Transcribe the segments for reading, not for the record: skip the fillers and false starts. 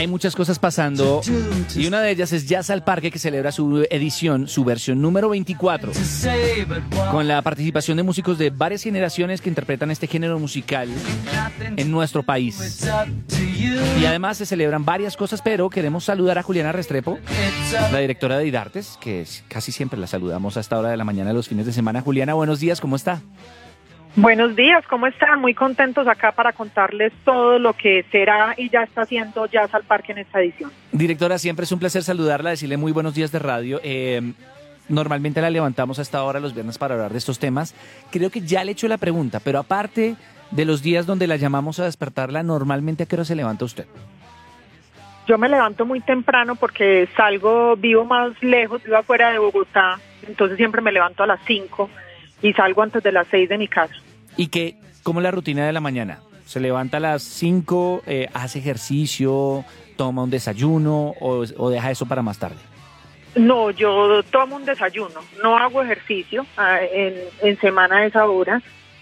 Hay muchas cosas pasando y una de ellas es Jazz al Parque, que celebra su edición, su versión número 24, con la participación de músicos de varias generaciones que interpretan este género musical en nuestro país. Y además se celebran varias cosas, pero queremos saludar a Juliana Restrepo, la directora de IDARTES, que casi siempre la saludamos a esta hora de la mañana de los fines de semana. Juliana, buenos días, ¿cómo está? Buenos días, ¿cómo están? Muy contentos acá para contarles todo lo que será y ya está haciendo Jazz al Parque en esta edición. Directora, siempre es un placer saludarla, decirle muy buenos días de radio. Normalmente la levantamos a esta hora los viernes para hablar de estos temas. Creo que ya le he hecho la pregunta, pero aparte de los días donde la llamamos a despertarla, ¿normalmente a qué hora se levanta usted? Yo me levanto muy temprano porque vivo más lejos, vivo afuera de Bogotá, entonces siempre me levanto a las 5 y salgo antes de las 6 de mi casa. ¿Y cómo es la rutina de la mañana? ¿Se levanta a las 5, hace ejercicio, toma un desayuno o deja eso para más tarde? No, yo tomo un desayuno, no hago ejercicio en semana a esa hora.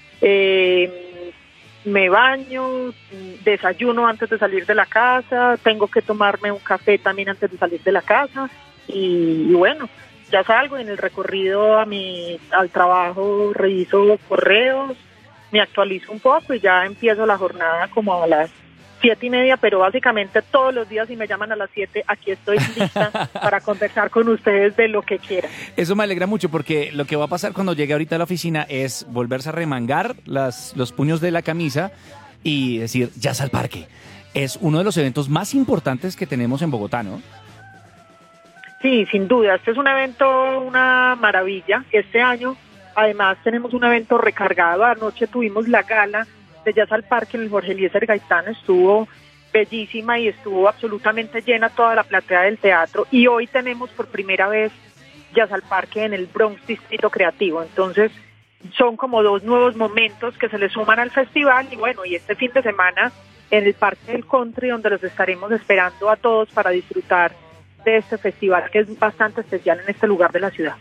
Me baño, desayuno antes de salir de la casa, tengo que tomarme un café también antes de salir de la casa y bueno, ya salgo. En el recorrido al trabajo reviso correos, me actualizo un poco y ya empiezo la jornada como a las 7:30, pero básicamente todos los días si me llaman a las 7, aquí estoy lista para conversar con ustedes de lo que quieran. Eso me alegra mucho porque lo que va a pasar cuando llegue ahorita a la oficina es volverse a remangar los puños de la camisa y decir Jazz al Parque. Es uno de los eventos más importantes que tenemos en Bogotá, ¿no? Sí, sin duda, este es un evento, una maravilla. Este año además tenemos un evento recargado. Anoche tuvimos la gala de Jazz al Parque en el Jorge Eliezer Gaitán, estuvo bellísima y estuvo absolutamente llena toda la platea del teatro, y hoy tenemos por primera vez Jazz al Parque en el Bronx Distrito Creativo. Entonces son como dos nuevos momentos que se le suman al festival y bueno, y este fin de semana en el Parque del Country, donde los estaremos esperando a todos para disfrutar de este festival que es bastante especial en este lugar de la ciudad.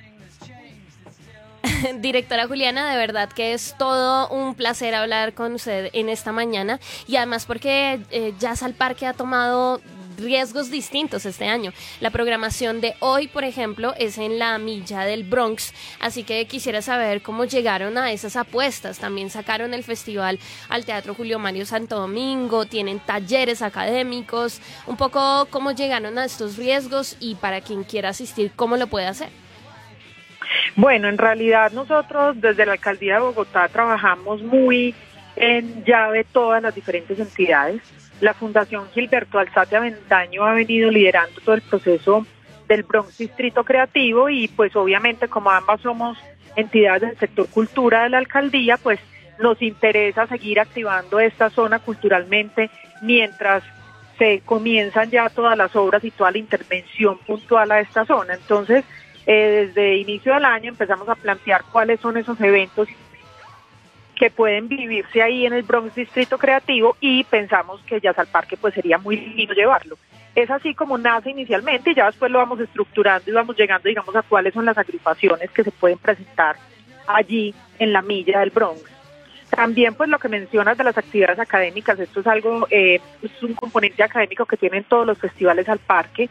Directora Juliana, de verdad que es todo un placer hablar con usted en esta mañana y además porque Jazz al Parque ha tomado riesgos distintos este año. La programación de hoy, por ejemplo, es en la milla del Bronx, así que quisiera saber cómo llegaron a esas apuestas. También sacaron el festival al Teatro Julio Mario Santo Domingo, tienen talleres académicos, un poco cómo llegaron a estos riesgos y para quien quiera asistir, cómo lo puede hacer. Bueno, en realidad nosotros desde la Alcaldía de Bogotá trabajamos muy en llave todas las diferentes entidades. La Fundación Gilberto Alzate Avendaño ha venido liderando todo el proceso del Bronx Distrito Creativo y pues obviamente como ambas somos entidades del sector cultura de la Alcaldía, pues nos interesa seguir activando esta zona culturalmente mientras se comienzan ya todas las obras y toda la intervención puntual a esta zona. Entonces, desde inicio del año empezamos a plantear cuáles son esos eventos que pueden vivirse ahí en el Bronx Distrito Creativo y pensamos que Jazz al Parque pues sería muy lindo llevarlo. Es así como nace inicialmente y ya después lo vamos estructurando y vamos llegando, digamos, a cuáles son las agrupaciones que se pueden presentar allí en la milla del Bronx. También pues lo que mencionas de las actividades académicas, esto es algo, es un componente académico que tienen todos los festivales al parque.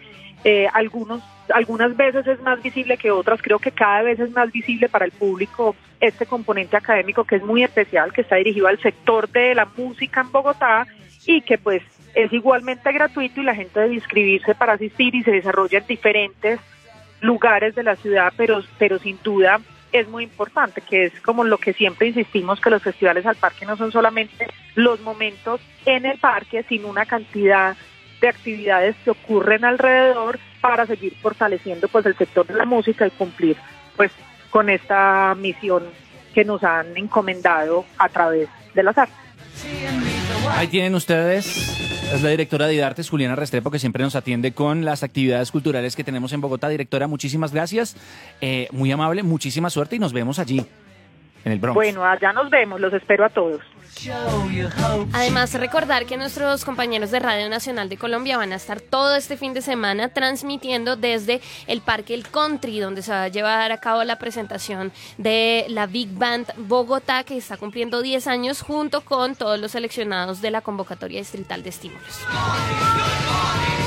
Algunas veces es más visible que otras, creo que cada vez es más visible para el público este componente académico que es muy especial, que está dirigido al sector de la música en Bogotá y que pues es igualmente gratuito y la gente debe inscribirse para asistir y se desarrolla en diferentes lugares de la ciudad, pero sin duda es muy importante, que es como lo que siempre insistimos, que los festivales al parque no son solamente los momentos en el parque, sino una cantidad de actividades que ocurren alrededor para seguir fortaleciendo pues el sector de la música y cumplir pues con esta misión que nos han encomendado a través de las artes. Ahí tienen ustedes, es la directora de IDARTES, Juliana Restrepo, que siempre nos atiende con las actividades culturales que tenemos en Bogotá. Directora, muchísimas gracias, muy amable, muchísima suerte y nos vemos allí, en el Bronx. Bueno, allá nos vemos, los espero a todos. Además, recordar que nuestros compañeros de Radio Nacional de Colombia van a estar todo este fin de semana transmitiendo desde el Parque El Country, donde se va a llevar a cabo la presentación de la Big Band Bogotá, que está cumpliendo 10 años, junto con todos los seleccionados de la convocatoria distrital de estímulos.